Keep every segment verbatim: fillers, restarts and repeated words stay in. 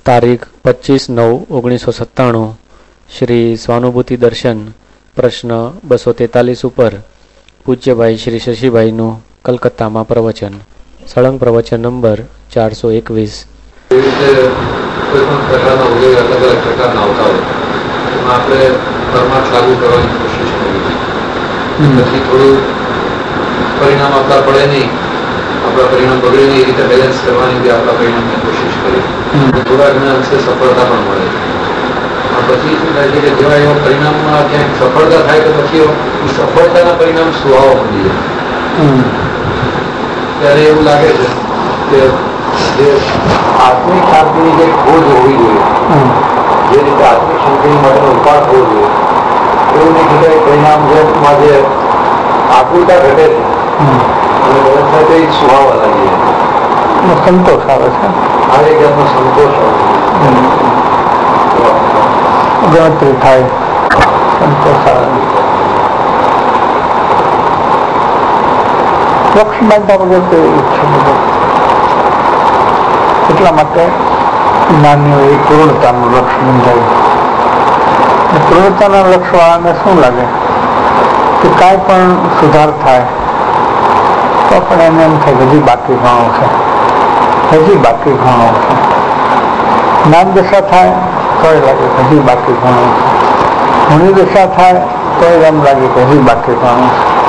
તારીખ પચીસ નવ ઓગણીસો સત્તાણું શ્રી સ્વાનુભૂતિ દર્શન પ્રશ્ન બસો તેતાલીસ ઉપર પૂજ્યભાઈ શ્રી શશીભાઈનું કલકત્તામાં પ્રવચન. સળંગ પ્રવચન નંબર ચારસો એકવીસ. કોઈ પણ પ્રકારના ઉદ્યોગ અલગ અલગ પ્રકારના આવતા હોય એમાં આપણે પરમાર્થ લાગુ કરવાની કોશિશ કરીએ પછી થોડું પરિણામ આપતા પડે નહીં, આપણા પરિણામ બગડે નહીં એ રીતે બેલેન્સ કરવાની બી આપણા પરિણામની કોશિશ કરીએ. થોડા ઘણા અંશે સફળતા પણ મળે. પછી શું થાય છે કે જેવા એવા પરિણામમાં ક્યાંક સફળતા થાય તો પછી એ સફળતાના પરિણામ સુહાવા માંડી જાય. ત્યારે એવું લાગે છે કે જે આત્મિક શાંતિની જે ખોજ હોવી જોઈએ, જે રીતે આત્મિક શાંતિની માટેનો ઉપાય હોવો જોઈએ એવું નહીં કે પરિણામ જેમાં જે આકૃતા ઘટે છે અને બધા સાથે એ સુહાવા લાગી જાય, સંતોષ આવે છે. આ એક જાતનો સંતોષ આવે ગણતરી થાય, સંતોષ આવે. લક્ષ બાંધતા વગર તો એવું છે બધું. એટલા માટે જ્ઞાનીઓ એ પૂર્ણતાનું લક્ષ્ય બંધાયું. પૂર્ણતાના લક્ષ્ય વાળાને શું લાગે કે કાંઈ પણ સુધાર થાય તો પણ એને એમ થાય હજી બાકી ઘણો છે, હજી બાકી ઘણો છે. જ્ઞાન દશા થાય તો એ લાગે કે હજી બાકી ઘણો છે. ગુણી દશા થાય તો એમ લાગે કે હજી બાકી ઘણો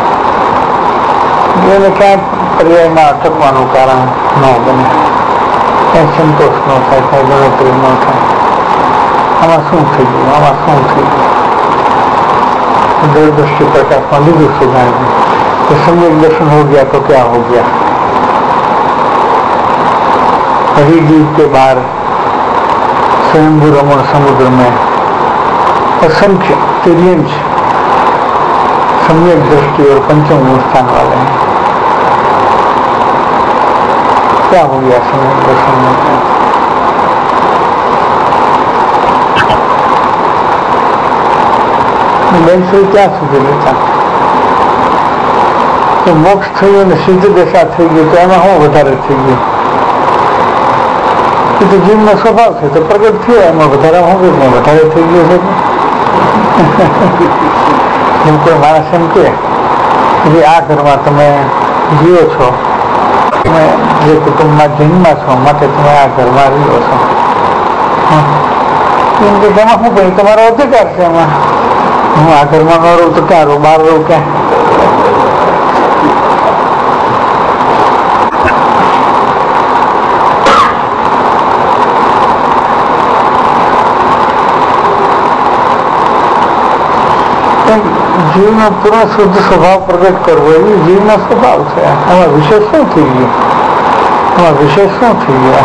છે. એને ક્યાંય પર્યાયમાં અટકવાનું કારણ ન બને, ક્યાંય સંતોષ ન થાય, ક્યાંય ગણતરી ન થાય. આમાં શું થઈ ગયું, આમાં શું થઈ ગયું. દૂરદૃષ્ટિ પ્રકાશમાં લીધું સુધારી तो सम्यक दर्शन हो गया तो क्या हो गया. हरिद्वीप के बाहर स्वयंभू रमण समुद्र में असंख्य तिर्यंश सम्यक दृष्टि और पंचम स्थान वाले हैं. क्या हो गया सम्यक दर्शन में. બેન સુધી ક્યાં સુધી લેતા તો મોક્ષ થયું ને સિદ્ધ દશા થઈ ગઈ તો એમાં શું વધારે થઈ ગયું. એ તો જીવનો સ્વભાવ છે તો પ્રગટ થયો એમાં વધારે શું કે વધારે થઈ ગયું છે. જેમ કોઈ માણસ એમ કે આ ઘરમાં તમે જીવો છો, તમે જે કુટુંબમાં જન્મા છો માટે તમે આ ઘરમાં રહ્યો છો. એમ કે તેમાં શું કહ્યું તમારો અધિકાર છે. એમાં હું આ ઘરમાં ન રહું તો ક્યાં રહું, બહાર રહું ક્યાં. જીવનો પૂર્ણ શુદ્ધ સ્વભાવ પ્રગટ કરવો એ જીવનો સ્વભાવ છે. આમાં વિશેષ શું થઈ ગયું, આમાં વિશેષ શું થઈ ગયા.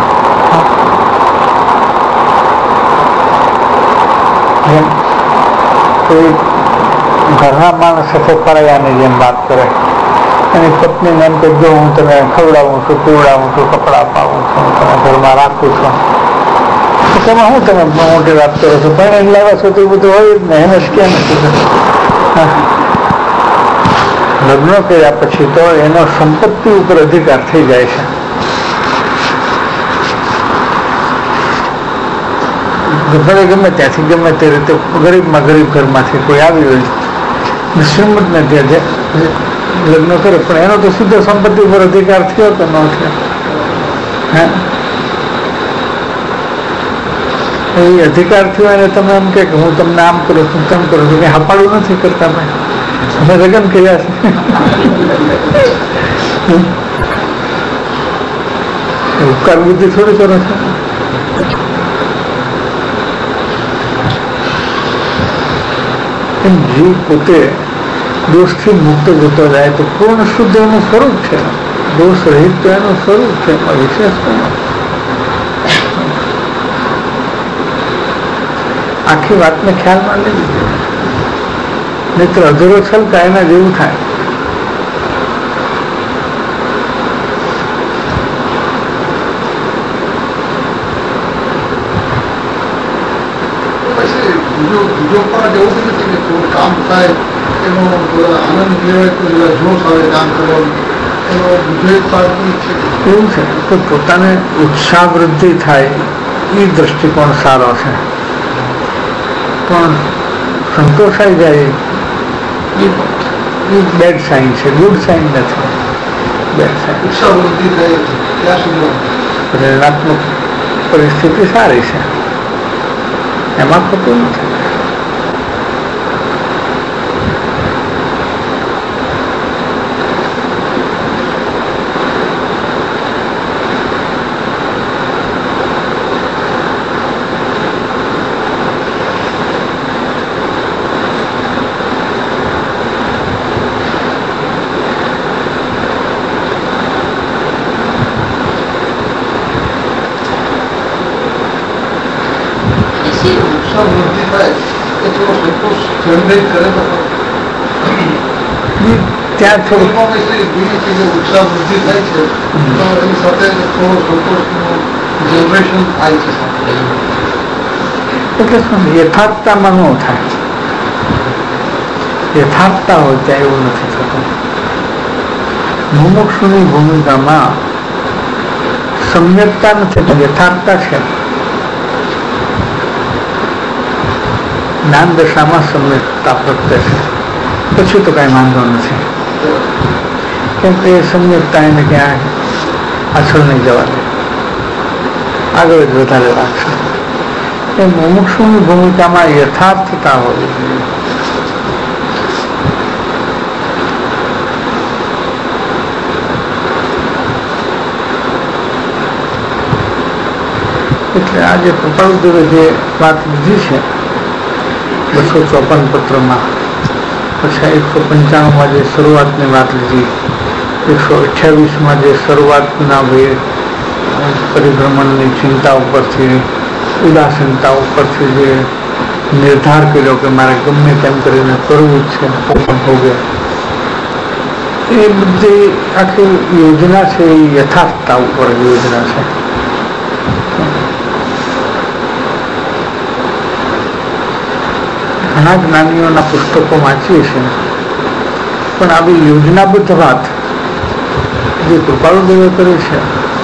ઘરના માણસ સાથે પરાયાની જેમ વાત કરે, એની પત્નીને એમ કે જો હું તને ખવડાવું છું, પીવડાવું છું, કપડાં અપાવું છું, તને ઘરમાં રાખું છું, તો તેમાં હું તમે મોટી વાત કરો છો. પણ લાવ્યા છો તો એ બધું હોય જ ને. એને જ ક્યાં નથી. લગ્ન કર્યા પછી તો એનો સંપત્તિ ઉપર અધિકાર થઈ જાય છે. ભલે ગમે ત્યાંથી ગમે તે રીતે ગરીબમાં ગરીબ ઘરમાંથી કોઈ આવી હોય શ્રીમંત ને ત્યાં લગ્ન કરે પણ એનો તો સીધો સંપત્તિ ઉપર અધિકાર થયો કે ન થયો. એ અધિકાર થયો એને તમે એમ કે હું તમને આમ કરું છું, તેમ કરું છું, કઈ હપાડું નથી કરતા. મેં અમે લગ્ન કર્યા છે, ઉપકાર બુદ્ધિ થોડી કરો છો. જીવ પોતે દોષથી મુક્ત જતો જાય તો પૂર્ણ શુદ્ધ એનું સ્વરૂપ છે. દોષ રહિત તો એનું સ્વરૂપ છે. એમાં વિશેષ આખી વાતને ખ્યાલમાં લેવી જોઈએ. નહીતર અધૂરો છલકા એના જેવું થાય. બીજો પણ એવું નથી કે થોડું કામ થાય એનો આનંદ લેવાય તો જોશ આવે કામ કરવાનું, એનો બીજો એક પાર્ટ છે. એવું છે તો પોતાને ઉત્સાહ વૃદ્ધિ થાય એ દ્રષ્ટિકોણ સારો છે, પણ સંતોષાઈ જાય એ બેડ સાઇન છે, ગુડ સાઇન નથી, બેડ સાઇન. ઈચ્છાવૃત્તિ થાય ત્યાં સુધી પ્રેરણાત્મક પરિસ્થિતિ સારી છે, એમાં ખોટું નથી. વૃદ્ધિ થાય એ થોડો સંતોષ જનરેટ કરે તો ત્યાં થોડું ઉત્સાહ વૃદ્ધિ થાય છે તો એની સાથે થોડો સંતોષનું જનરેશન થાય છે. એટલે શું યથાર્થતામાં ન થાય, યથાર્થતા હોય ત્યાં એવું નથી થતું. મુમુક્ષુની ભૂમિકામાં સમ્યકતા નથી, યથાર્થતા છે. જ્ઞાન દશામાં સમ્યકતા પ્રત્યે છે, પછી તો કઈ વાંધો નથી, કેમ કે એ સમ્યકતા એને ક્યાં પાછળ નહીં જવા દે, આગળ જ વધારે રાખશે. એ મુમુક્ષુની ભૂમિકામાં યથાર્થતા હોવી જોઈએ. એટલે આજે કૃપાળુદેવે જે વાત લીધી છે બસો ચોપન પત્રમાં, પછી એકસો પંચાણુંમાં જે શરૂઆતની વાત લીધી, એકસો અઠ્યાવીસમાં જે શરૂઆતના બે પરિભ્રમણની ચિંતા ઉપરથી, ઉદાસીનતા ઉપરથી જે નિર્ધાર કર્યો કે મારે ગમે તેમ કરીને કરવું જ છે, પણ ભોગે, એ બધી આખી યોજના છે એ યથાર્થતા ઉપર યોજના છે. ઘણા જ્ઞાનીઓના પુસ્તકો વાંચીએ છીએ, પણ આવી યોજનાબદ્ધ વાત જે કૃપાળુદેવે કરી છે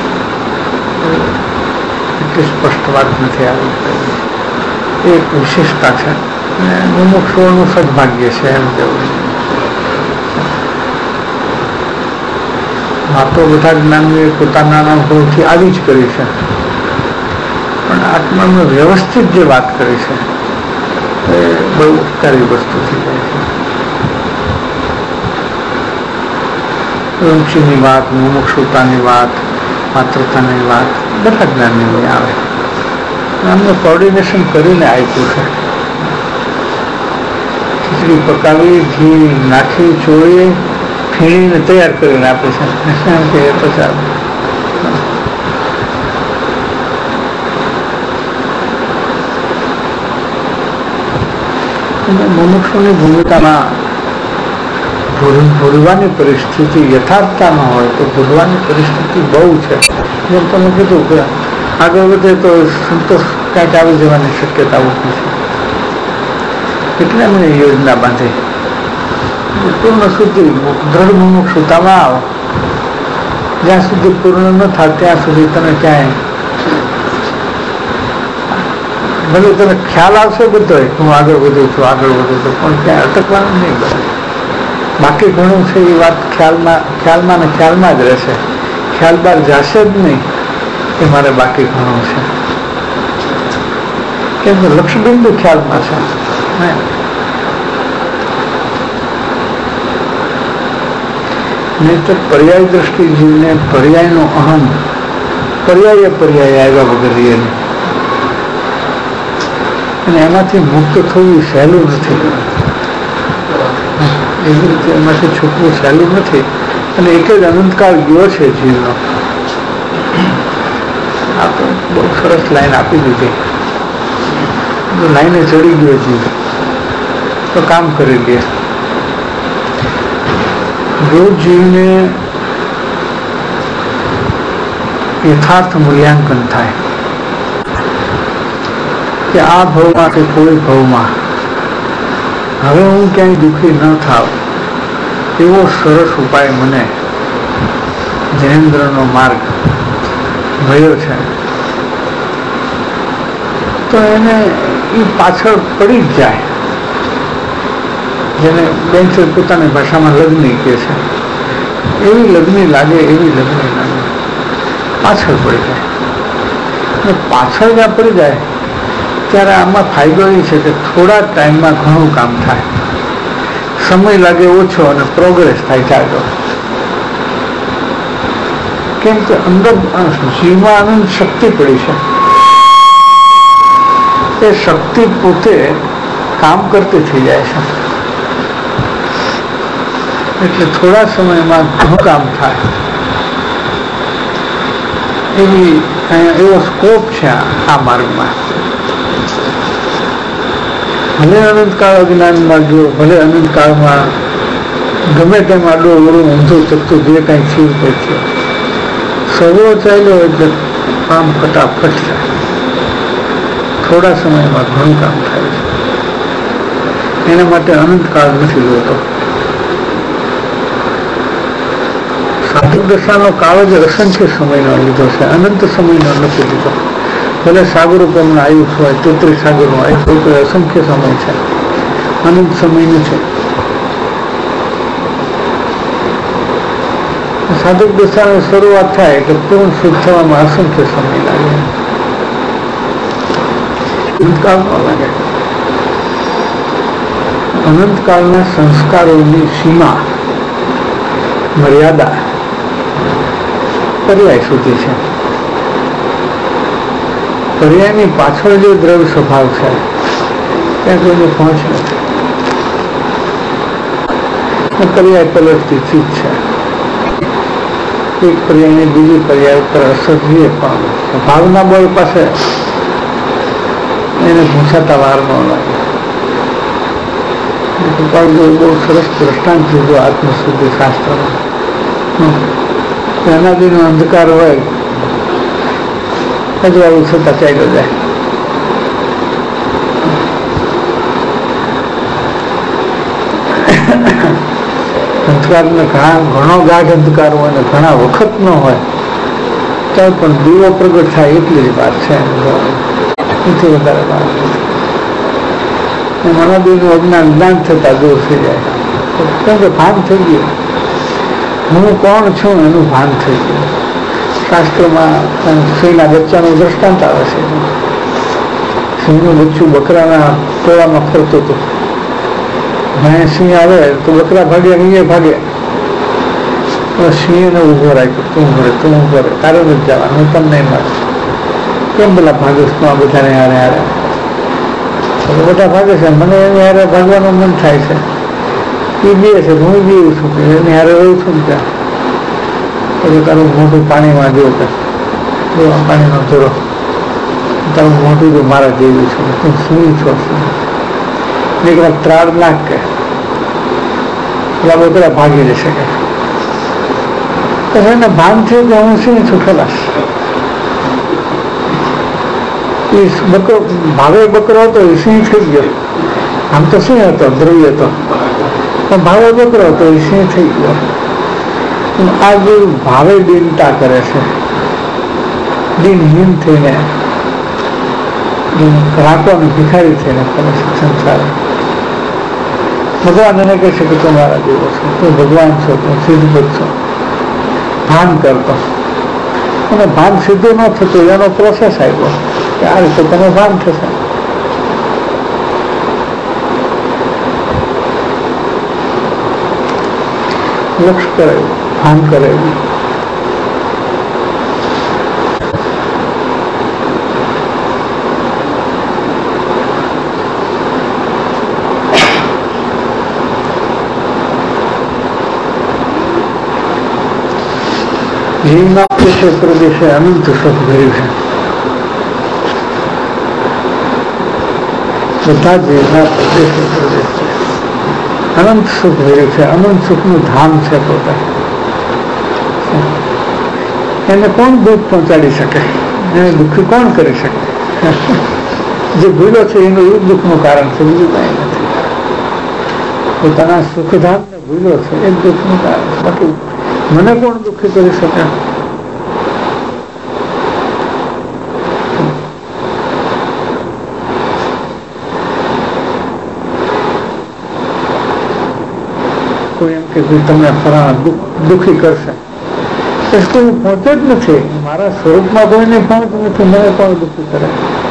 એટલી સ્પષ્ટ વાત નથી આવી. એ એક વિશેષતા છે અને મુમુક્ષુઓનું સદભાગ્ય છે એમ કહેવું. વાતો બધા જ્ઞાનીઓએ પોતાના અનુભવથી આવી જ કરી છે, પણ આત્માનું વ્યવસ્થિત જે વાત કરી છે એ બહુ ઉપકારી વસ્તુ થઈ જાય છે. રુચિની વાત, મુમુક્ષુતાની વાત, માતૃતાની વાત બધા જ્ઞાનીઓની આવે, અમને કોર્ડિનેશન કરીને આપ્યું છે. ખીચડી પકાવી, ઘી નાખી, ચોળી, ફીણીને તૈયાર કરીને આપે છે એ તો ચાલે. મુમુક્ષુની ભૂમિકામાં ભૂલવાની પરિસ્થિતિ યથાર્થતા ન હોય તો ભૂલવાની પરિસ્થિતિ બહુ છે. જેમ તમે કીધું કે આગળ વધે તો સંતોષ ક્યાંક આવી જવાની શક્યતા ઊભી છે, એટલે એમને યોજના બાંધી પૂર્ણ સુધી દ્રઢ મુમુક્ષુતામાં આવો. જ્યાં સુધી પૂર્ણ ન થાય ત્યાં સુધી તમે ક્યાંય ભલે તને ખ્યાલ આવશે બધો હું આગળ વધું છું આગળ વધું છું, પણ ક્યાં અટકવાનું નહીં બને. બાકી ઘણું છે એ વાત ખ્યાલમાં ખ્યાલમાં ને ખ્યાલમાં જ રહેશે, ખ્યાલ બાર જશે જ નહીં એ મારે બાકી ઘણું છે. કેમ કે લક્ષબિંદુ ખ્યાલમાં છે. નહીં તો પર્યાય દ્રષ્ટિ જીવને પર્યાયનો અહમ પર્યાય પર્યાય આવ્યા વગર રહીએ નહીં, અને એમાંથી મુક્ત થવું સહેલું નથી. એવી રીતે એમાંથી છૂટવું સહેલું નથી, અને એક જ અનંતકાળ ગયો છે જીવનો. આ તો બહુ સરસ લાઈન આપી દીધી. જો લાઈને ચડી ગયો જીવ તો કામ કરી લે. જો જીવને યથાર્થ મૂલ્યાંકન થાય કે આ ભાવમાં કે કોઈ ભાવમાં હવે હું ક્યાંય દુઃખી ન થાવ, એવો સરસ ઉપાય મને જૈનેન્દ્રનો માર્ગ મળ્યો છે. તો એને એ પાછળ પડી જ જાય, જેને બેન પોતાની ભાષામાં લગ્ની કહે છે, એવી લગ્ની લાગે એવી લગ્ની લાગે પાછળ પડી જાય. અને પાછળ જ્યાં પડી જાય ત્યારે આમાં ફાયદો એ છે કે થોડા ટાઈમમાં ઘણું કામ થાય, સમય લાગે ઓછો અને પ્રોગ્રેસ થાય ચાલો. કેમ કે અંદર જીવમાં આનંદ શક્તિ પડી છે, એ શક્તિ પોતે કામ કરતી થઈ જાય છે, એટલે થોડા સમયમાં ઘણું કામ થાય એવી એવો સ્કોપ છે આ માર્ગમાં. ભલે અનંતકાળ અજ્ઞાનમાં જો, ભલે અનંતકાળમાં ગમે તેમ આડો ઓળો ઊંધો ચકતો જે કાંઈ થયું તે થયો, સર્વો ચાલ્યો એટલે કામ ફટાફટ થાય, થોડા સમયમાં ઘણું કામ થાય છે. એના માટે અનંતકાળ નથી જોતો. સાધુ દશાનો કાળ જ અસંખ્ય સમયનો લીધો છે, અનંત સમયનો નથી લીધો. ભલે સાગરો પ્રમાણે આયુષ હોય, તેત્રીસ સાગરનું આયુષ હોય તો અસંખ્ય સમય છે, અનંત સમયનું છે. સાધુ દશાની શરૂઆત થાય એટલે પૂર્ણ શુદ્ધ થવામાં અસંખ્ય સમય લાગે, અનંતકાળમાં લાગે. અનંતકાળના સંસ્કારોની સીમા મર્યાદા પર્યાય સુધી છે. પર્યાયની પાછળ જે દ્રવ્ય સ્વભાવ છે ત્યાં કોઈને પહોંચ નથી. પર્યાય પલટતી ચીજ છે, એક પર્યાયની બીજી પર્યાય ઉપર અસર જોઈએ પણ સ્વભાવના બળ પાસે એને પૂછાતા વાર ન લાગે. બહુ સરસ દ્રષ્ટાંત લીધું આત્મશુદ્ધિ શાસ્ત્રમાં. અનાદિનો અંધકાર હોય હજુ આવું છતાં ચાલ્યો જાય. અંધકારને ઘણા ઘણો ગાઢ અંધકાર હોય ને ઘણા વખત ન હોય તો પણ દીવો પ્રગટ થાય એટલી જ વાત છે, એથી વધારે વાત. અનાદિનું અજ્ઞાન જ્ઞાન થતા દૂર થઈ જાય, કેમ કે ભાન થઈ ગયું, હું કોણ છું એનું ભાન થઈ ગયું. શાસ્ત્રમાં સિંહના બચ્ચાનું દ્રષ્ટાંત આવે છે. સિંહનું બચ્ચું બકરાના ટોળામાં ફરતું હતું. ભાઈ સિંહ આવે તો બકરા ભાગે, અહીંયા ભાગે. સિંહને ઉભો રાખ્યો, તું ભરે તું ભરે, તારે નથી જવાનું, હું તમને નહીં મારું. કેમ પેલા ભાગીશ તું આ બધાને હારે હારે? બધા ભાગે છે, મને એની હારે ભાગવાનું મન થાય છે. એ બે છે, હું બીવું છું, એની હારે રહું છું ને ત્યાં. એટલે તારું મોટું પાણીમાં જો કે પાણીનો ધોરો, તારું મોટું જો મારા જેવું છે, તું સિંહ છો. નીકળા ત્રાળ નાખ કે એટલે બધા ભાગી જશે કે એને ભાન થયું કે હું સિંહ છું ખલાસ. એ બકરો ભાવે બકરો હતો એ સિંહ થઈ ગયો. આમ તો સિંહ હતો, દ્રવ્ય હતો, પણ ભાવે બકરો હતો એ સિંહ થઈ ગયો. આ જે ભાવે દીનતા કરે છે, દિનહીન થઈને રાખવાનો ભિખારી થઈને કરે છે સંસાર. ભગવાન એને કહે છે કે તું મારા જેવો છો, તું ભગવાન છો, તું સિદ્ધ છો. ભાન કરતો અને ભાન સીધું ન થતું, એનો પ્રોસેસ આવ્યો કે આ રીતે તમે ભાન થશે. લક્ષ કરે, ભાન કરે. જીવના દેશે પ્રદેશે અનંત સુખ ભર્યું છે. બધા જીવના પ્રદેશે પ્રદેશે અનંત સુખ ભર્યું છે. અનંત સુખનું ધામ છે પોતા. એને કોણ દુઃખ પહોંચાડી શકે? એને દુઃખી કોણ કરી શકે? જે ભૂલો છે એનું એ દુઃખનું કારણ છે, બીજું કઈ નથી. પોતાના સુખધામ ને ભૂલો છે એ દુઃખનું કારણ. બાકી મને કોણ દુઃખી કરી શકે? કે ભાઈ તમને ફલાણા દુઃખી કરશે, એ કોઈ પહોંચે જ નથી. મારા સ્વરૂપમાં કોઈને પહોંચ નથી, મને કોણ દુઃખી કરે?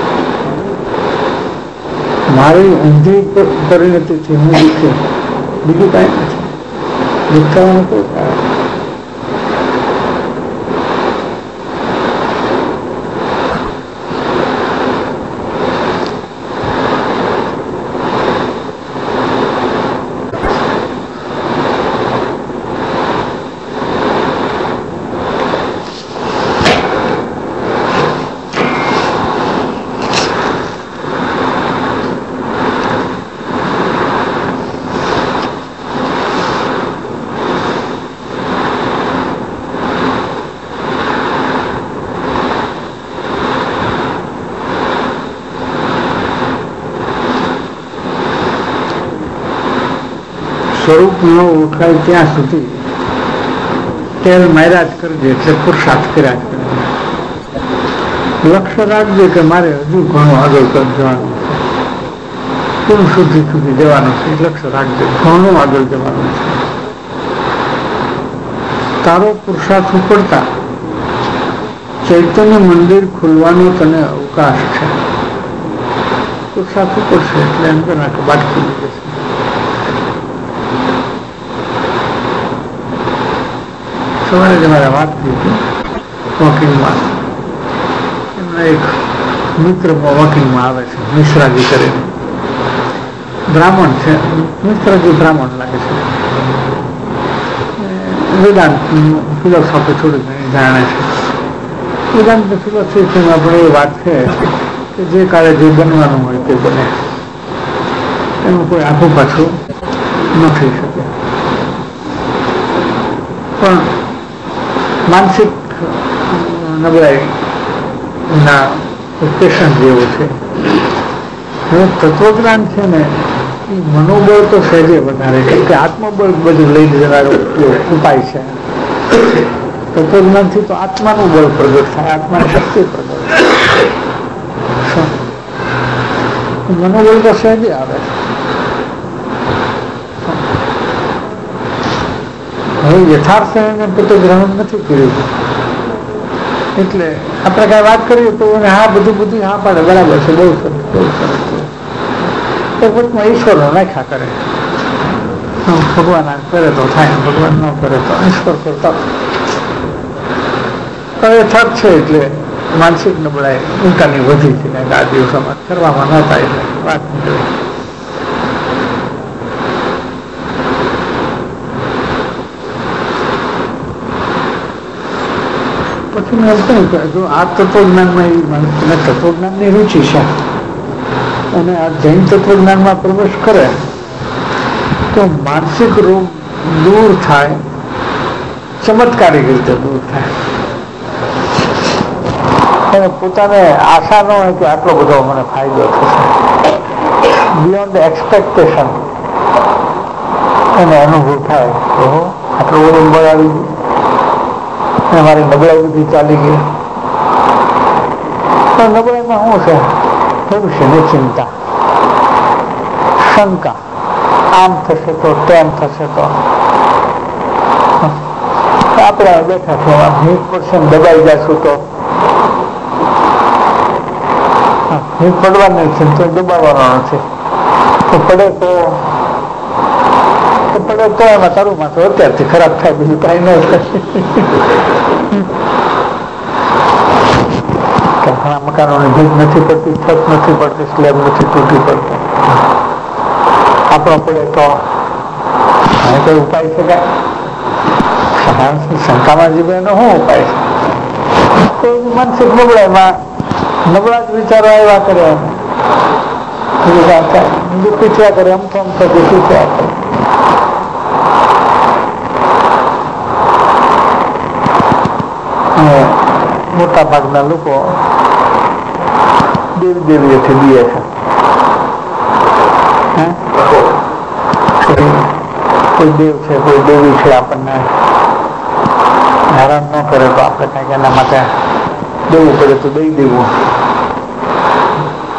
મારી ઊંધી પરિણતિથી હું દુઃખી, બીજું કાંઈ નથી. દુઃખ થવાનું કોઈ કારણ. સ્વરૂપ ન ઓળખાય ત્યાં સુધી તેલ માર્યા જ કરજે, એટલે પુરુષાર્થ કર્યા જ કરજે. લક્ષ્ય રાખજે કે મારે હજુ ઘણું આગળ જવાનું છે, પૂર્ણ શુદ્ધિ સુધી જવાનું છે. લક્ષ્ય રાખજે, ઘણું આગળ જવાનું છે. તારો પુરુષાર્થ ઉપડતા ચૈતન્ય મંદિર ખુલવાનો તને અવકાશ છે. પુરુષાર્થ ઉપડશે એટલે એમ કે નાખે બાદ ખુલી જશે. સવારે જ મારે વાત થઈ હતી વોકિંગમાં. એમના એક મિત્ર વોકિંગમાં આવે છે, મિશ્રાજી કરીને, બ્રાહ્મણ છે. મિશ્રાજી બ્રાહ્મણ લાગે છે. વેદાંત ફિલોસોફી થોડી ઘણી જાણે છે. વેદાંત ફિલોસોફીમાં પણ એ વાત છે કે જે કાળે જે બનવાનું હોય તે બને, એનું કોઈ આખું પાછું ન થઈ શકે. પણ માનસિક નબળાઈના પેશન્ટ જેવું છે. હવે તત્વજ્ઞાન છે ને એ મનોબળ તો સહેજે વધારે છે, કે આત્મબળ બધું લઈ જનારો ઉપાય છે. તત્વજ્ઞાનથી તો આત્માનું બળ પ્રગટ થાય, આત્માની શક્તિ પ્રગટ થાય. મનોબળ તો સહેજે આવે. હવે યથાર્થ એને પોતે ગ્રહણ નથી કર્યું, એટલે આપણે કઈ વાત કરીએ તો હા બધું બધું હા પાડે, બરાબર છે, બહુ સરસ બહુ સરસ. તો પોતમાં ઈશ્વરનો નાખ્યા કરે. ભગવાન કરે તો થાય, ભગવાન ન કરે તો ઈશ્વર કરતા. હવે યથાર્થ છે એટલે માનસિક નબળાઈ ઊંટાની વધી છે, આ દિવસોમાં કરવામાં નહોતા એટલે વાત નીકળી. પછી મેં એમ કહ્યું કે આ તત્વજ્ઞાનમાં મને તત્વજ્ઞાનની રુચિ છે અને આ જૈન તત્વજ્ઞાનમાં પ્રવેશ કરે તો માનસિક રોગ દૂર થાય, ચમત્કારિક રીતે દૂર થાય. એને પોતાને આશા ન હોય કે આટલો બધો મને ફાયદો થશે. બિયોન્ડ એક્સપેક્ટેશન એને અનુભવ થાય તો આટલું બધું બળ આવી ગયું, મારી નબળાઈ બધી ચાલી ગઈ. પણ નબળાઈમાં શું છે? ભવિષ્યની ચિંતા, શંકા, આમ થશે તો તેમ થશે તો. આપણે બેઠા છે એમાં ભીખ પડશે, દબાઈ જશું તો ભીખ પડવાની છે તો દબાવવાનો નથી. તો પડે તો પડે તો એમાં તારું માથું અત્યારથી ખરાબ થાય, બીજું કઈ ન થાય. ઘણા મકાનોની ભીખ નથી પડતી, છત નથી પડતી, સ્લેબ નથી તૂટી પડતો. આપણો પડે તો કઈ ઉપાય છે? કઈ શંકામાં જીવે એનો શું ઉપાય છે? માનસિક નબળાઈમાં નબળા જ વિચારો આવ્યા કરે, દુઃખી થયા કરે, અમથો અમથો દુઃખી થયા કરે. મોટા ભાગના લોકો દેવી દેવીઓથી બીએ છે. કોઈ દેવ છે, કોઈ દેવી છે, આપણને હેરાન ન કરે તો આપણે કંઈક એના માટે દેવું પડે તો દઈ દેવું.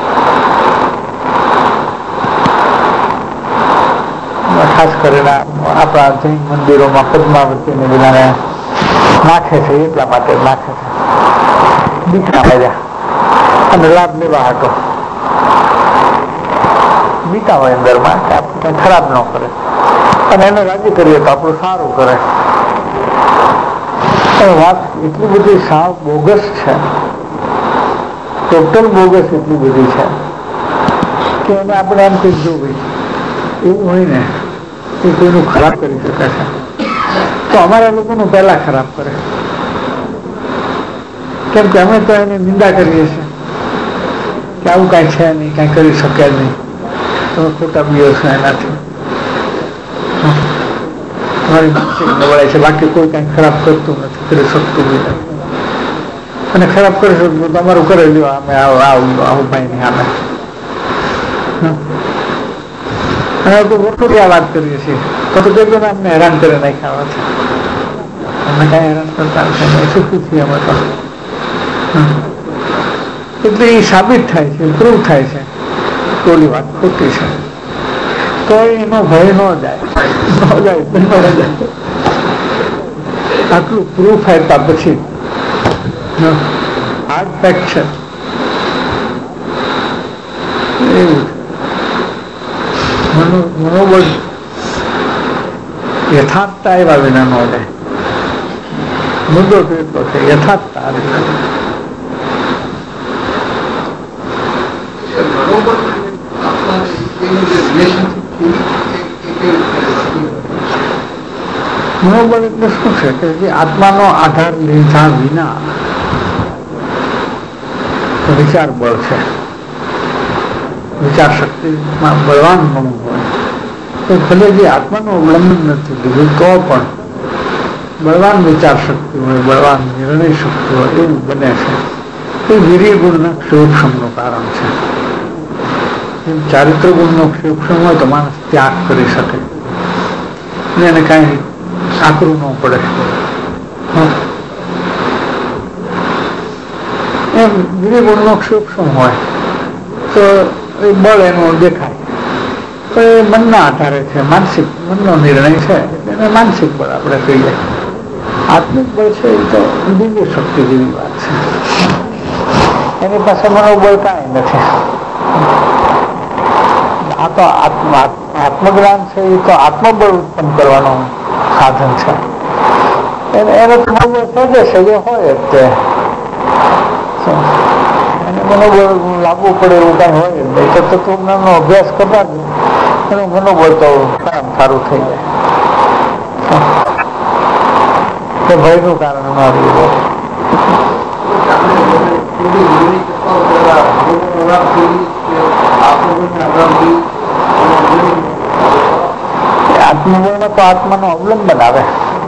ખાસ કરીને આપણા જૈન મંદિરોમાં પદ્માવતીને બધાને નાખે છે એટલા માટે નાખે છે બીકના મજા અને લાભ લેવા હતો બીતા હોય અંદરમાં કે આપણે ખરાબ ન કરે અને એને રાજી કરીએ તો આપણું સારું કરે. વાત એટલી બધી સાવ બોગસ છે, ટોટલ બોગસ એટલી બધી છે કે એને આપણે એમ કહી જો ભાઈ એવું હોય ને એ કોઈનું ખરાબ કરી શકે છે તો અમારા લોકોનું પહેલા ખરાબ કરે, કેમ કે અમે તો એની નિંદા કરીએ છીએ કે આવું કાંઈ છે નહીં, કાંઈ કરી શકે નહીં, તમે ખોટા બીઓ છો એનાથી, તમારી માનસિક નબળાઈ છે, બાકી કોઈ કાંઈ ખરાબ કરતું નથી, કરી શકતું નથી, અને ખરાબ કરી શકતું તમારું કરે લ્યો અમે આવું આવું ભાઈ નહીં અમે અને તો મોટું આ વાત કરીએ છીએ તો તો કે અમને હેરાન કરી નાખ્યા છે, અમને કાંઈ હેરાન કરતા નથી, સુખી છીએ અમે તો. એટલે એ સાબિત થાય છે, પ્રૂવ થાય છે કે ઓલી વાત ખોટી છે, તો એનો ભય ન જાય ન જાય ન જાય આટલું પ્રૂફ આપ્યા પછી હાર્ડ ફેક્ટ છે એવું મનોબળ યથાર્થતા એવા વિના ન જાય. મુદ્દો તો એટલો છે યથાર્થતા. મનોબળ એટલે શું છે કે જે આત્માનો આધાર લીધા વિના વિચાર બળ છે, વિચાર શક્તિમાં બળવાન મન હોય તો ભલે જે આત્માનું અવલંબન નથી લીધું તો પણ બળવાન વિચાર શક્તિ હોય, બળવાન નિર્ણય શક્તિ હોય એવું બને છે. એ વીર્ય ગુણના ક્ષયોક્ષમનું કારણ છે. એમ ચારિત્ર ગુણનો ક્ષયોક્ષમ હોય તો માણસ ત્યાગ કરી શકે અને એને કાંઈ આકરું ન પડે. એમ વીર્ય ગુણનો ક્ષયોક્ષમ હોય તો એ બળ એનું દેખાય તો એ મનના આધારે છે, માનસિક મનનો નિર્ણય છે એને માનસિક બળ આપણે કહીએ. આત્મિક બળ છે એ તો દિવ્ય શક્તિ જેવી વાત છે, એની પાસે મનોબળ કાંઈ નથી. આ તો આત્મા આત્મજ્ઞાન છે એ તો આત્મબળ ઉત્પન્ન કરવાનું સાધન છે, એને એને મનોબળ સજે સજે હોય જ તે એને મનોબળ લાવવું પડે એવું કાંઈ હોય જ નહીં. તો તત્વજ્ઞાનનો અભ્યાસ કરતા જ એનું મનોબળ તો કામ સારું થઈ જાય, તો ભયનું કારણ ન રહ્યું. આત્મબળમાં તો આત્માનું અવલંબન આવે.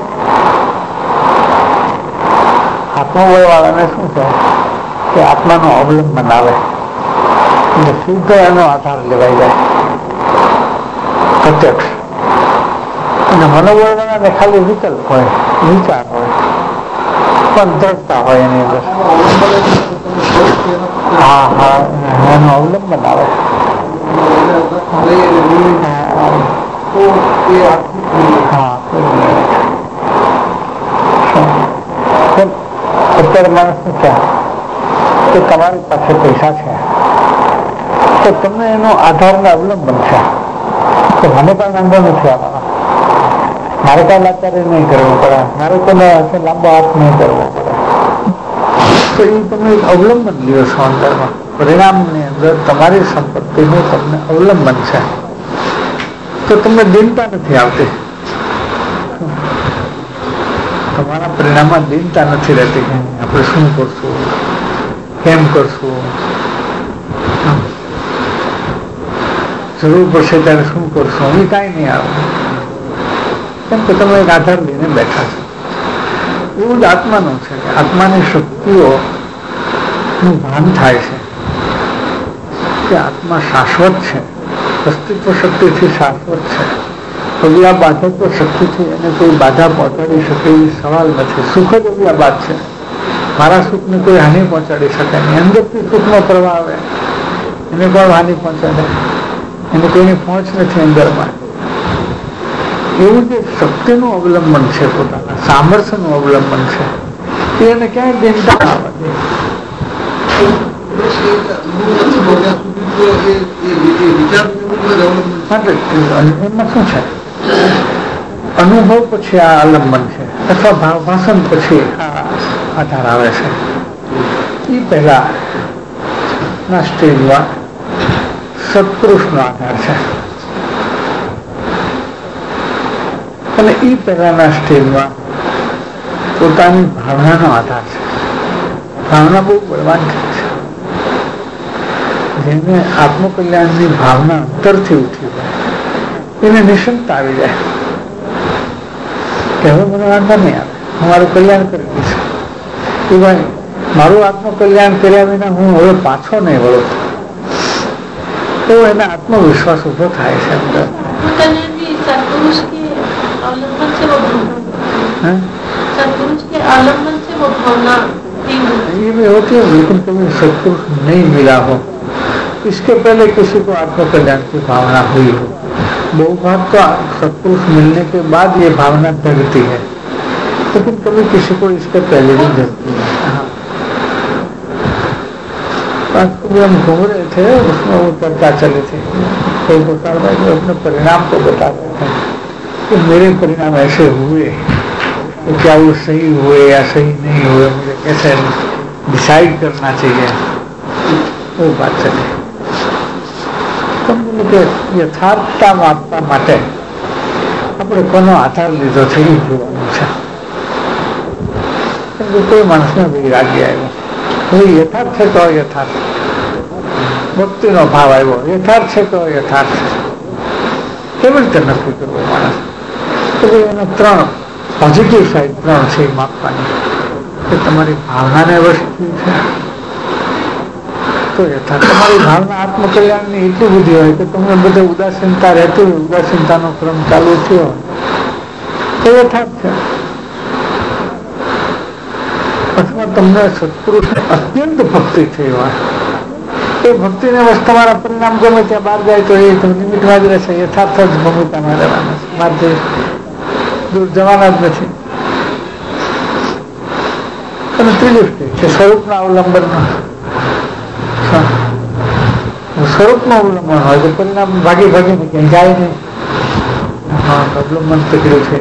આત્મબળ વાળાને શું છે કે આત્માનું અવલંબન આવે એટલે શુદ્ધ એનો આધાર લેવાઈ જાય પ્રત્યક્ષ. અને મનોબળ વાળાને ખાલી વિકલ્પ હોય, વિચાર હોય, પણ દ્રઢતા હોય એની અંદર. હા હા એનું અવલંબન આવે. અત્યારે માણસ શું છે કે તમારી પાસે પૈસા છે તો તમને એનો આધારને અવલંબન છે તો મને પણ વાંધો નથી આવવાનો, મારે કાંઈ લાચારી નહીં કરવું પડે, મારે કોને લાંબો હાથ નહીં કરવો પડે. તો એ તમે અવલંબન લ્યો છો અંદરમાં, પરિણામની અંદર તમારી સંપત્તિનું તમને અવલંબન છે તો તમને દીનતા નથી આવતી. તમારા પરિણામમાં દીનતા નથી રહેતી કે આપણે શું કરશું, કેમ કરશું, જરૂર પડશે ત્યારે શું કરશું, એ કાંઈ નહીં આવે, કેમ કે તમે એક આધાર લઈને બેઠા છો. એવું જ આત્માનું છે કે આત્માની શક્તિઓનું ભાન થાય છે કે આત્મા શાશ્વત છે, અસ્તિત્વ શક્તિથી શાશ્વત છે. અવ્યા બાધક શક્તિથી એને કોઈ બાધા પહોંચાડી શકે એ સવાલ નથી. સુખ જ અવ્યા બાદ છે, મારા સુખને કોઈ હાનિ પહોંચાડી શકે નહીં. અંદરથી સુખનો પ્રવાહ આવે એને કોઈ હાનિ પહોંચાડે, એને કોઈની પહોંચ નથી અંદરમાં. એવું જે શક્તિનું અવલંબન છે, પોતાના સામર્થ્યનું અવલંબન છે, એને ક્યાંય ચિંતા ના આવે. એમાં શું છે, અનુભવ પછી આ આલંબન છે, અથવા ભાવભાષણ પછી આ આધાર આવે છે. એ પહેલા ના સ્ટેજમાં સત્પુરુષનો આધાર છે, અને એ પહેલાના સ્ટેજમાં પોતાની ભાવનાનો આધાર છે. ભાવના બહુ બળવાન છે. જેને આત્મકલ્યાણની ભાવના અંતરથી ઉઠી જાય એને નિશંકતા આવી જાય કે હવે મને વાંધા નહીં આવે, હું મારું કલ્યાણ કરી દઈશ. કે ભાઈ મારું આત્મકલ્યાણ કર્યા વિના હું હવે પાછો નહીં વળું, તો એને આત્મવિશ્વાસ ઉભો થાય છે અંદર. ये भी होती है, लेकिन कभी सत्पुरुष नहीं मिला हो, इसके पहले किसी को आत्मकल्याण की भावना हुई हो. बहु भाग तो सत्पुरुष मिलने के बाद ये भावना जगती है, लेकिन कभी किसी को इसके पहले भी जगती है. आज भी हम घूम रहे थे, उसमें वो चर्चा चली थी. कोई बता रहा है अपने परिणाम को बता रहे थे कि मेरे परिणाम ऐसे हुए, तो क्या वो सही हुए या सही नहीं हुए, मुझे कैसे डिसाइड करना चाहिए, वो बात चली. કે યથાર્થતા માપવા માટે આપણે કોનો આધાર લીધો છે એ જોવાનું છે. કેમ કે કોઈ માણસને વૈરાગ્ય આવ્યો, હવે યથાર્થ છે તો યથાર્થ, ભક્તિનો ભાવ આવ્યો, યથાર્થ છે તો યથાર્થ. કેવી રીતે નક્કી કરવો માણસ? તો એના ત્રણ પોઝિટિવ સાઈડ ત્રણ છે માપવાની, કે તમારી ભાવનાને વસ્તુ છે તો યથાર્થ. તમારી ભાવના આત્મકલ્યાણની એટલી બધી હોય કે તમને બધે ઉદાસીનતા રહેતી હોય, ઉદાસીનતાનો ક્રમ ચાલુ થયો તો યથાર્થ છે. અથવા તમને સત્પુરુષ અત્યંત ભક્તિ થઈ હોય, એ ભક્તિને બસ તમારા પરિણામ ગમે ત્યાં બહાર જાય તો એ નિમિત્તમાં જ રહેશે, યથાર્થ જ ભૂમિકામાં રહેવાના છે, બહાર દૂર જવાના જ નથી. અને ત્રીજું સ્ટેજ છે સ્વરૂપના અવલંબનનો. સ્વરૂપનું અવલંબન હોય તો પરિણામ ભાગી ભાગીને ક્યાંય જાય નહીં. હા, અવલંબન પકડ્યું છે.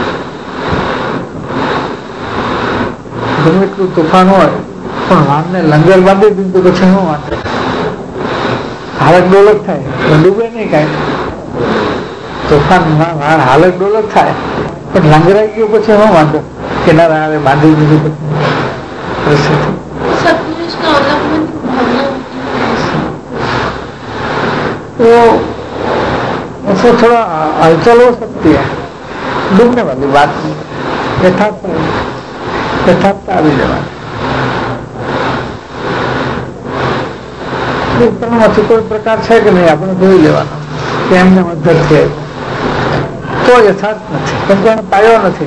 ગમે એટલું તોફાન હોય પણ વાનને લંગર બાંધી દીધું પછી શું વાંધો? હાલત ડોલક થાય તો ડૂબે નહીં કાંઈ. તોફાનમાં વાન હાલત ડોલક થાય પણ લંગરાઈ ગયું પછી શું વાંધો? કિનારા આવે બાંધી દીધું પછી तो उसको थोड़ा हलचल हो सकती है, डूबने वाली बात नहीं. यथार्थ यथार्थता આવી જવાની ઉપરમાંથી કોઈ પ્રકાર છે કે નહીં આપણે જોઈ લેવાનો કે એમને મદદ છે તો યથાર્થ નથી, કેમ કે એને પાયો નથી.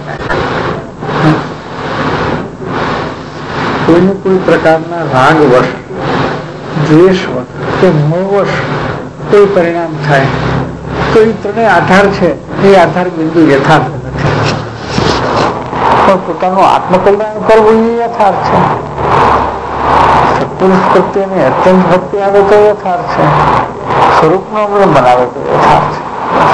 કોઈને કોઈ પ્રકારના રાગવશ, દ્વેષવશ કે મોહવશ કોઈ પરિણામ થાય તો એ ત્રણેય આધાર છે, એ આધાર બિંદુ યથાર્થ નથી. પણ પોતાનું આત્મકલ્યાણ કરવું એ યથાર્થ છે. સત્પુરુષ પ્રત્યેની અત્યંત ભક્તિ આવે તો યથાર્થ છે, સ્વરૂપનો અવલંબન આવે તો યથાર્થ છે.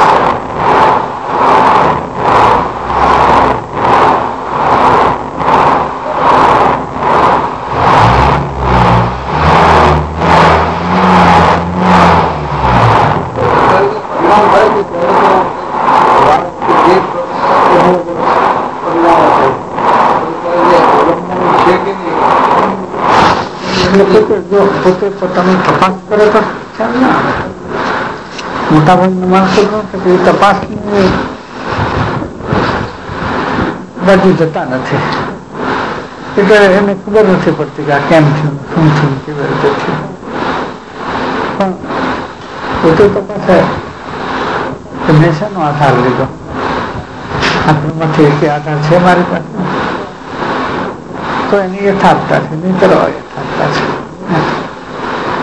પોતે પોતાની તપાસ કરે તો મોટા ભાગના માણસો એ તપાસ બાજુ જતા નથી, એટલે એને ખબર નથી પડતી કે આ કેમ થયું, શું થયું, કેવી રીતે થયું. પણ પોતે તપાસે મેં શેનો આધાર લીધો, આત્મામાંથી એક આધાર છે મારી પાસે તો એની યથાર્થતા છે, નહીં કરવા યથાર્થતા છે.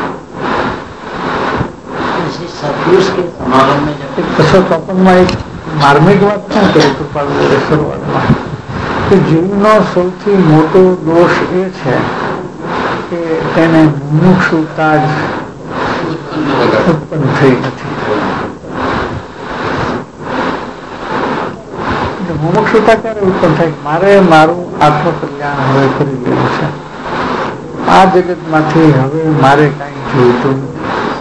બસો ચોપન માં એક માર્મિક વાત શું કરી કૃપાળુ શરૂઆતમાં કે જીવનો સૌથી મોટો દોષ એ છે કે તેને મુમુક્ષુતા જ ઉત્પન્ન થઈ નથી. મુમુક્ષુતા ક્યારે ઉત્પન્ન થાય? મારે મારું આત્મકલ્યાણ હવે કરી લેવું છે, આ જગતમાંથી હવે મારે કઈ જોઈતું નથી.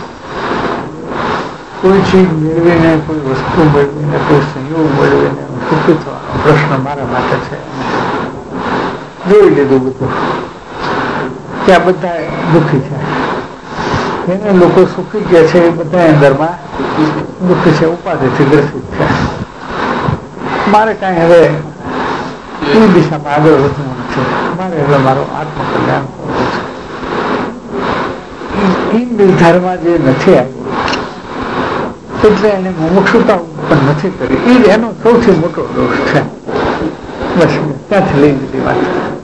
કોઈ ચીજ મેળવીને, કોઈ વસ્તુ મેળવીને, કોઈ સંયોગ મેળવીને સુખી થવાનો પ્રશ્ન મારા માટે છે. જોઈ લીધું બધું કે આ બધા દુઃખી છે, એને લોકો સુખી કહે છે એ બધા અંદરમાં દુઃખી છે, ઉપાધિથી ગ્રસિત છે. મારે કઈ હવે એ દિશામાં આગળ વધવું નથી, મારે હવે મારો આત્મકલ્યાણ કરવું છે. એ નિર્ધારમાં જે નથી આવ્યું એટલે એને મુમુક્ષુતા ઉત્પન્ન નથી કરી. એ એનો સૌથી મોટો દોષ છે. બસ ત્યાંથી લઈ લીધી વાત.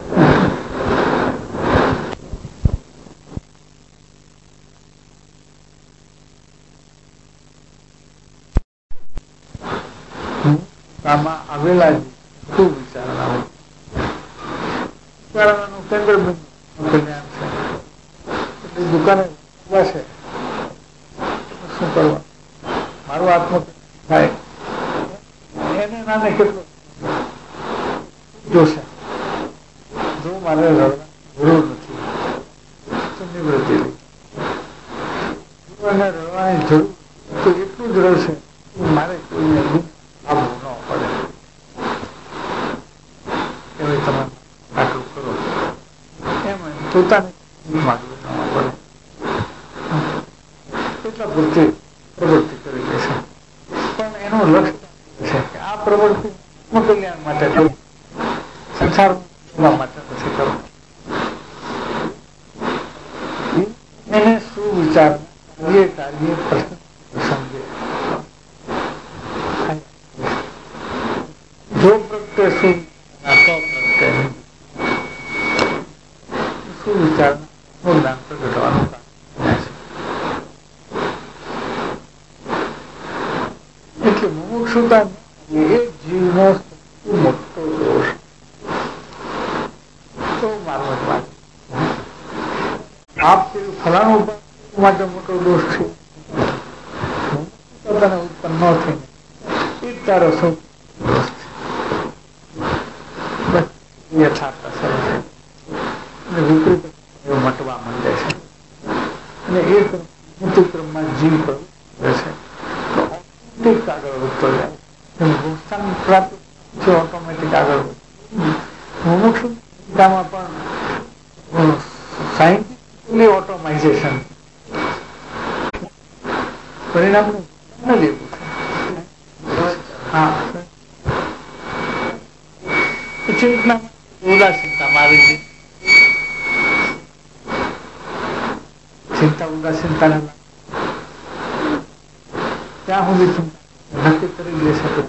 આમાં આવેલા શું વિચારણાઓ વિચારણાનું કેન્દ્ર કલ્યાણ છે. એટલે દુકાને ઉભા છે, શું કરવા મારું આત્મકલ્યાણ થાય એને નાને કેટલું જોશે. જો મારે રડવાની જરૂર નથી તો નિવૃત્તિ લઈ, જો એને રડવાની જરૂર તો એટલું જ રડશે મારે કોઈને દુઃખ આપવું ન પડે. તમે આટલું કરો એમ પોતાને માગવું ન પડે એટલા પૂરતી પ્રવૃત્તિ કરી દેશે. પણ એનું લક્ષ્ય છે કે આ પ્રવૃત્તિ કલ્યાણ માટે કરું, સંસાર માટે નથી કરવું. એને શું વિચાર કાર્ય કાર્ય પ્રશ્ન સમજે. જો પ્રત્યે શું પ્રત્યે શું વિચાર જ્ઞાન પ્રગટવાનું કામ છે. એટલે મુમુક્ષુતા એ જીવનો મોટો દોષ તો મારવા વાત આપ ફલાણું માટે મોટો દોષ છે. પોતાને ઉત્પન્ન ન થઈને એ તારો સૌ દોષ છે. યથાર્થ અસર છે અને વિપરીત મટવા માંડે છે અને એ ક્રમમાં જીવ કરવું છે તો આગળ વધતો જાય. ભૂસ્થાન પ્રાપ્ત છે ઓટોમેટિક આગળ મુમુક્ષુતામાં પણ સાયન્ટિફિકલી ઓટોમાઇઝેશન પરિણામ ન લેવું છે. હા ચિંતા ઉદાસીનતામાં આવી ગઈ. ચિંતા ઉદાસીનતા ત્યાં સુધી ચિંતા નક્કી કરી લેશે તો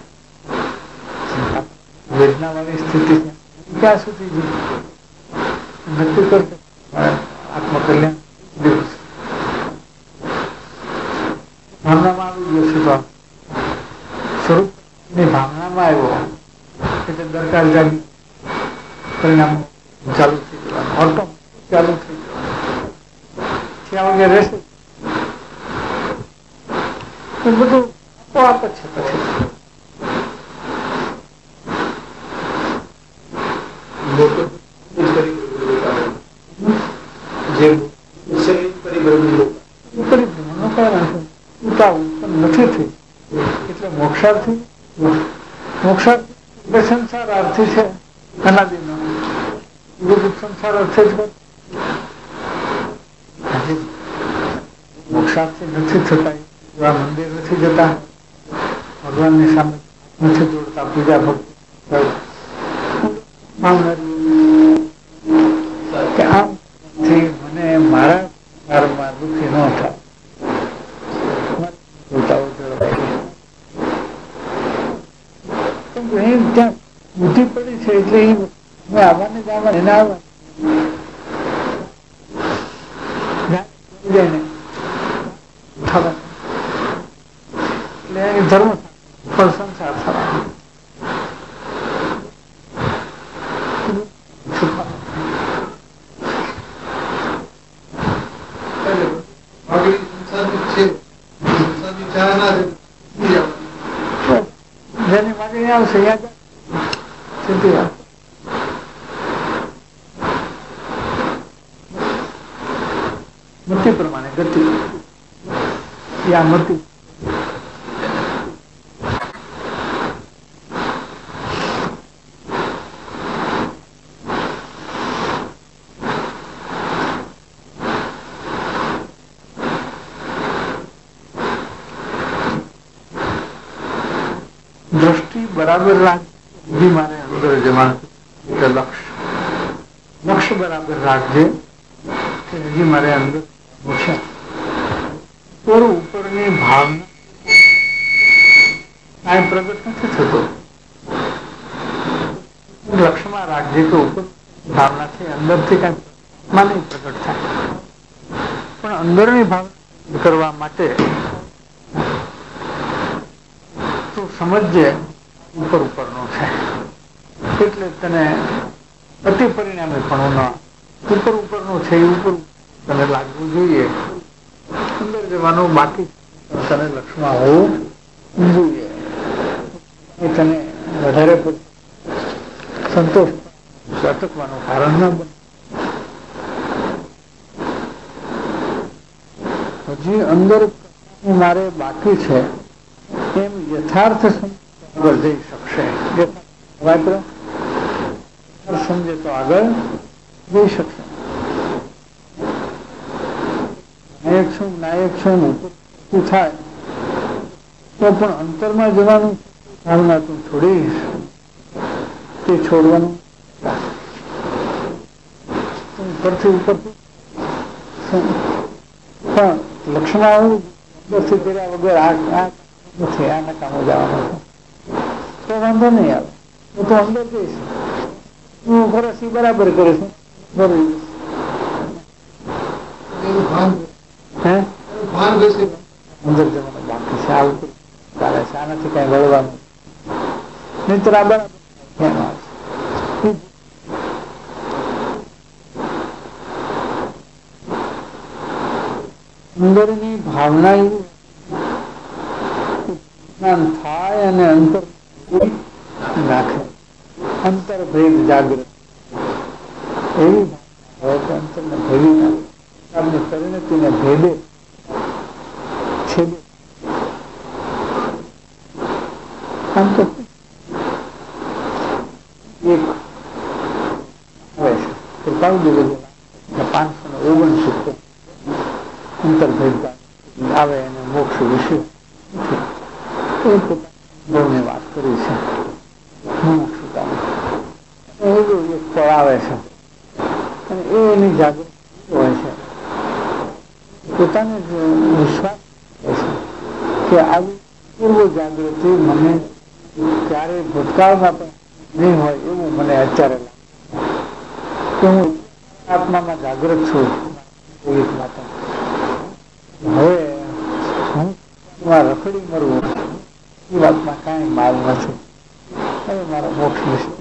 વેદના વાળી સ્થિતિ ત્યાં સુધી નક્કી કરશે આત્મકલ્યાણ દિવસ ભાવનામાં આવી જશે. તો સ્વરૂપની ભાવનામાં આવ્યો એટલે દરકાર જાગી પરિણામ ચાલુ થઈ જવાનું, ઓટો ચાલુ થઈ જવાનું, ત્યાં વગર રહેશે બધું આપોઆપ જ છે. પછી નથી થઈ એટલે મોક્ષાર્થી મોક્ષાર્થી સંસારાર્થી છે. અનાદિનો સંસાર અર્થે જ મોક્ષાર્થી નથી થતા, એવા મંદિર નથી જતા, ભગવાનની સામે નથી દોડતા, પૂજા ભક્તિ કે આમથી મને મારા કારમાં દુઃખી ન થાય. ત્યાં બુદ્ધિ પડી છે એટલે એ આવવાને જવા એને આવવા એટલે ધર્મ ફળ સંસાર થવા આગળ સંસારની છે સંસારની ચા ના છે જેની માગણી આવશે સીધી વાત. મતિ પ્રમાણે ગતિ યા મતિ દ્રષ્ટિ બરાબર રાખજે મારે અંદર જવાનું લક્ષ લક્ષ બરાબર રાખજે કે હજી મારે અંદર છે ઉપર ઉપરની ભાવના કાંઈ પ્રગટ નથી થતો. લક્ષમાં રાખજે કે ઉપર ભાવના છે અંદરથી કાંઈ માં નહીં પ્રગટ થાય, પણ અંદરની ભાવના કરવા માટે સમજે ઉપર ઉપરનો છે એટલે તને અતિ પરિણામે પણ ઉપર ઉપરનો છે એ ઉપર તને લાગવું જોઈએ. અંદર જવાનું બાકી તને લક્ષમાં હોવું જોઈએ. એ તને વધારે સંતોષ અટકવાનું કારણ ન બને. હજી અંદર મારે બાકી છે એમ યથાર્થ આગળ જઈ શકશે. સમજે તો આગળ જઈ શકશે. નાયક છું નાયક છું શું થાય તો પણ અંતરમાં જવાનું ભાવના તું છોડીશ તે છોડવાનું ઉપરથી ઉપરથી પણ લક્ષમાં આવું અંદરથી કર્યા વગર આ નથી આ નકામો જવાનો તો વાંધો નહીં આવે. હું તો અંદર જઈશ, હું ખરસ બરાબર કરીશ બરોબર હે અંદર જવાનું બાકી છે. આવું ચાલે છે, આનાથી કઈ વળવાનું નહીતર આ બરાબર અંદરની ભાવના થાય અને અંતર નાખે. અંતર ભેદ જાગૃત એવી અંતરને ભેદી નાખે. આપની પરિણતિને ભેદે છેદે. આમ તો એક આવે છે કૃપાળુ દિવસ પાંચસો ને ઓગણસિત્તેર અંતર્ભેદ આવે અને મોક્ષ વિશે ની વાત કરી છે. એવું એક ફળ આવે છે અને એ એની જાગૃતિ હોય છે. પોતાને વિશ્વાસ હોય છે કે આવી પૂર્વ જાગૃતિ મને ક્યારેય ભૂતકાળમાં પણ નહીં હોય એવું મને અત્યારે લાગે કે હું આત્મામાં જાગૃત છું. હવે હું રખડી મરવું એ વાતમાં કાંઈ માલ નથી. હવે મારો મોક્ષ નિશ્ચિત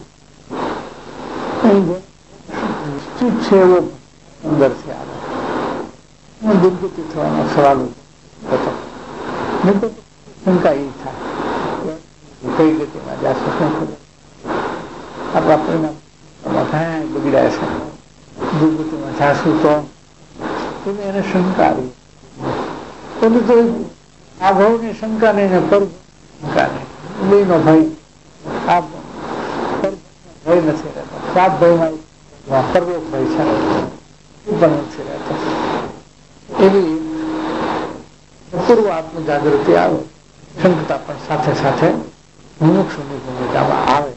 છે એવો અંદરથી આવે. હું દુર્ગતિ થવાનો સવાલ હતો નહીં તો શંકા એ થાય કઈ ગતિમાં જશે શું ખબર. આપણા પરિણામ ઘણા બગડ્યા છે. દુર્ગતિમાં જાશું તો એને એને શંકા આવી. બધું તો આ ભાવની શંકા નહીં ને પર શંકા નહીં બેનો ભય. આ ભય નથી રહેતો. સાત ભયમાં પરલોક ભય છે એ પણ નથી રહેતો. એવી પૂર્વ આત્મ જાગૃતિ આવે. શંકતા પણ સાથે સાથે મુમુક્ષુની ભૂમિકામાં આવે.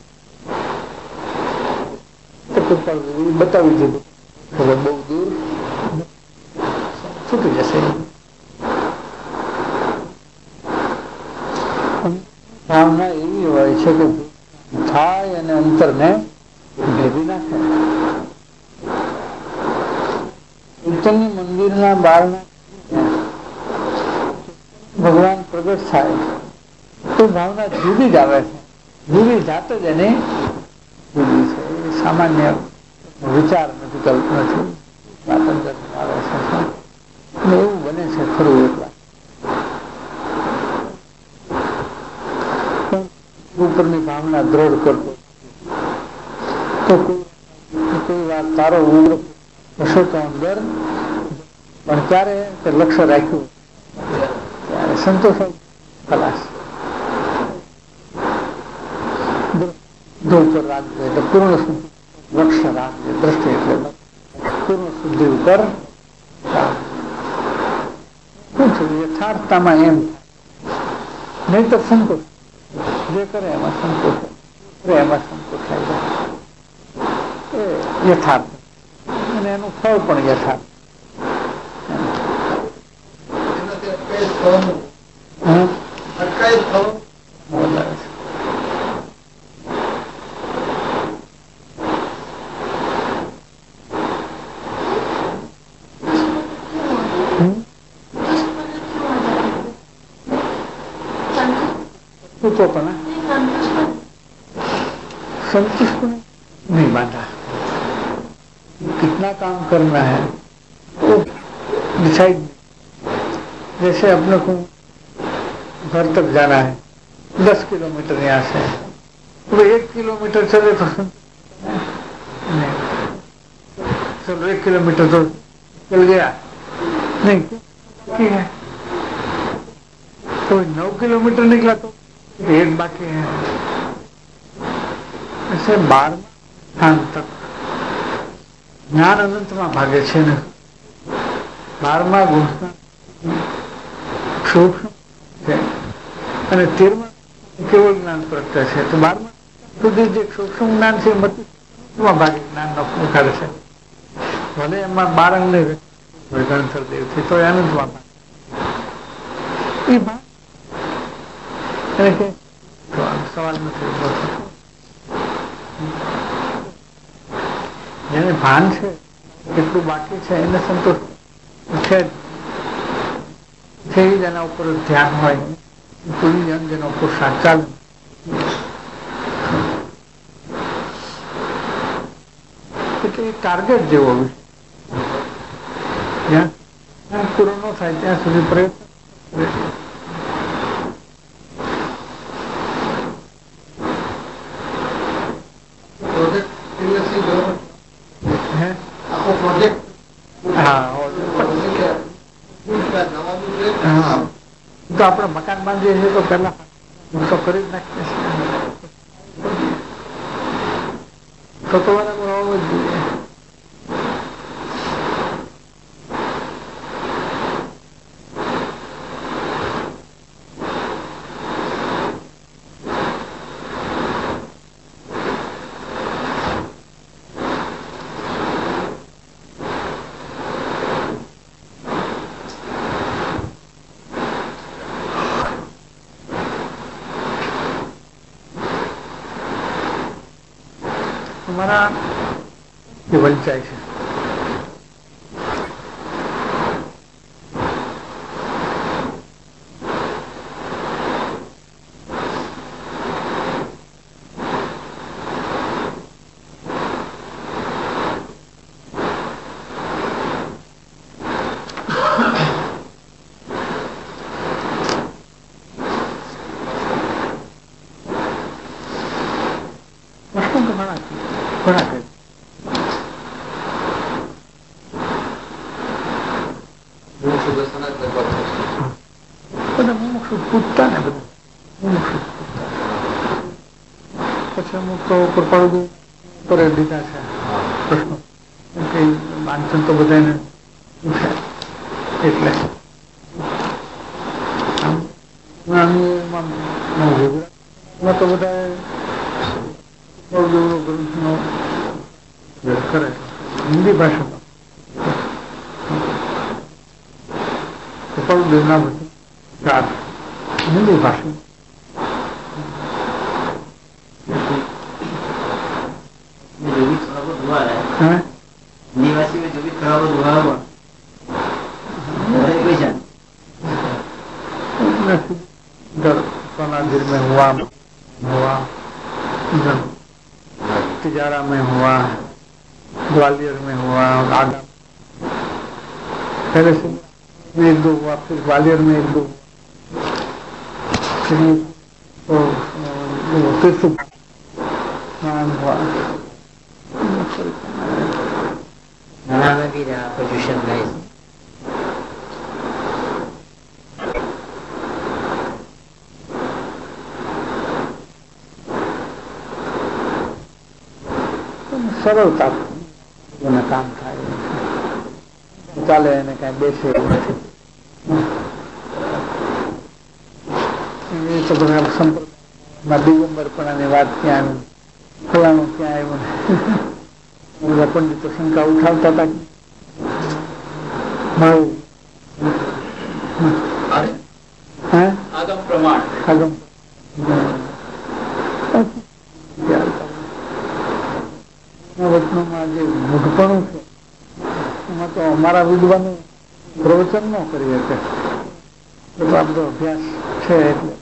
બતાવી દીધું હવે બહુ દૂર છૂટી જશે. ભાવના એવી હોય છે કે થાય અને અંતરને ભેદી નાખે. કીર્તનની મંદિરના બારના ભગવાન પ્રગટ થાય તો ભાવના જુદી જ આવે છે. જુદી જાત જ એની જુદી છે. એ સામાન્ય વિચાર નથી, કલ્પના નથી. આવે છે એવું બને છે ખરું એટલા ઉપરની ભાવના દ્રઢ કરતો તો કોઈ વાત તારો ઉગ્ર હશો તો અંદર પણ ક્યારે તે લક્ષ્ય રાખ્યું ત્યારે સંતોષ ખલાસ ઉપર રાખજો એટલે પૂર્ણ શુદ્ધિ લક્ષ્ય રાખજે દ્રષ્ટિ એટલે પૂર્ણ શુદ્ધિ ઉપર શું છે યથાર્થતામાં એમ નહીં તો સંતોષ જે કરે એમાં સંતોષ કરે એમાં સંતોષ થાય જાય એ યથાર્થ અને એનું ફળ પણ યથાર્થ तो पण संतुष्ट नहीं बांधा कितना काम करना है तो डिसाइड जैसे अपने को घर तक जाना है दस किलोमीटर यहाँ से तो एक किलोमीटर चले तो नहीं चलो एक किलोमीटर तो चल गया नहीं बाकी है तो नौ किलोमीटर निकला तो एक बाकी है ऐसे बार स्थान तक ज्ञान अनंत में भागे छे ने बारमा गुण सूक्ष्म है અને તેરમાં કેવળ જ્ઞાન પ્રગટે છે તો બારમાં સુધી જે સૂક્ષ્મ જ્ઞાન છે મતમાં ભાગે જ્ઞાન નખાડે છે ભલે એમાં બાળક ને ગણતર દેવ છે તો આનંદમાં એ ભાગ એને કે સવાલ નથી જેને ભાન છે કેટલું બાકી છે એને સંતોષ છે જ એના ઉપર ધ્યાન હોય જેનો પુરુષાર્થ ચાલે એટલે ટાર્ગેટ જેવો જ્યાં પૂરો ન થાય ત્યાં સુધી પ્રયત્ન તો આપણે મકાન બાંધીએ છીએ તો પેલા તો કરી જ નાખીએ છીએ તો તો બરાબર હોવું જ જોઈએ તમારા જે વંચાય છે ઘણા બધા મુમુક્ષુ પૂછતા ને બધા મુમુક્ષુ પછી અમુક તો કૃપાળુ કરે દીધા છે પ્રશ્નો વાંચન તો બધાને પૂછે એટલે તો બધા ગ્રંથનો કરે હિન્દી ભાષામાં કૃપાળુદેવના વચન હિન્દી ભાષા निवासी में जो भी थोड़ा बहुत हुआ हुआ कोई जान इधर सोनागिर में हुआ हुआ इधर तिजारा में हुआ ग्वालियर में हुआ आगा पहले से में एक दो हुआ, फिर ग्वालियर में एक दो, फिर तो तीर्थ हुआ, नाना में भी रहा पोजिशन गाइस। સરળતા કામ થાય, ચાલે એને કઈ બેસે એ તો બધા સંપ્રદાયમાં દિગંબરપણાની વાત ક્યાં આવી, ફલાણું ક્યાં આવ્યું, બધા પંડિતો શંકા ઉઠાવતા હતા. આગમ પ્રમાણ આગમ વચનમાં જે મૂઢપણું છે એમાં તો અમારા વિદ્વાનો પ્રવચન ન કરી શકે, એટલો બધો અભ્યાસ છે.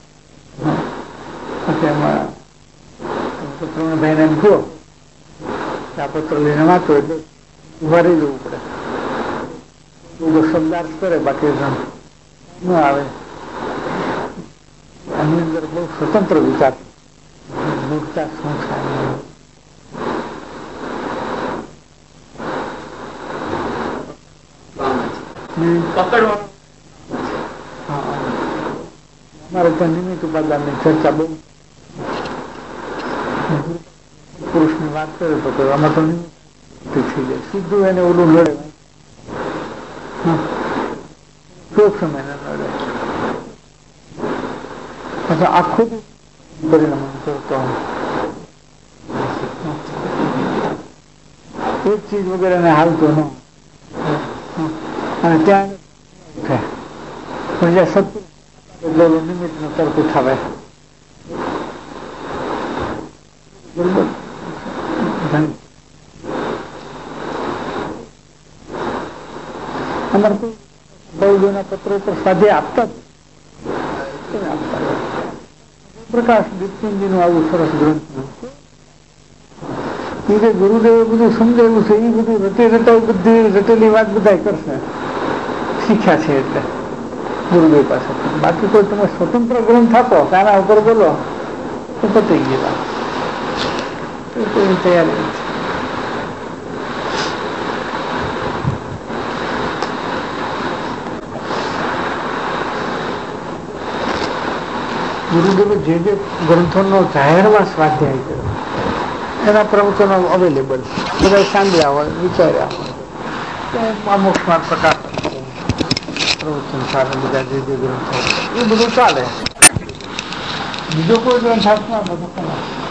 એટલે એમાં પ્રવીણભાઈને એમ કહો કે આ પત્ર લઈને વાંચો એટલે ઉભા રહી જવું પડે, બધો શબ્દાર્થ કરે, બાકી ન આવે. આની અંદર બહુ સ્વતંત્ર વિચાર, મૂર્ખતા શું થાય. અમારે ત્યાં નિમિત્ત ઉપાદાન ની ચર્ચા બહુ, પુરુષ ની વાત કરે તો આમાં તો નિમિત્ત થઈ જાય, સીધું એને ઓલું લડે, ટૂંક સમય ને લડે, પછી આખું પરિણામ કરતો એક ચીજ વગેરે ને હાલતો ન, અને ત્યાં પણ જ્યાં સત્ય નિમિત્ત નો તર્ક ઉઠાવે. બરોબર. અમારે કોઈ બૌદ્ધોના પત્રો પર સ્વાધ્યાય આપતા પ્રકાશ દીપસિંહજી નું આવું સરસ ગ્રંથ કે ગુરુદેવે બધું સમજાવ્યું છે, એ બધું રટે રટાઈ બધી રટેલી વાત બધા કરશે, શીખ્યા છે એટલે ગુરુદેવ પાસે. બાકી કોઈ તમે સ્વતંત્ર ગ્રંથ આપો આના ઉપર બોલો તો પતી ગયા, તૈયારી. ગુરુદેવે જે જે ગ્રંથોનો જાહેરમાં સ્વાધ્યાય કર્યો એના પ્રવચનો અવેલેબલ, બધા સાંભળ્યા હોય, વિચાર્યા હોય, અમુકમાં પ્રકાશ પ્રવચન સારા બધા જે જે ગ્રંથો એ બધું ચાલે. બીજો કોઈ ગ્રંથ હાથમાં બધું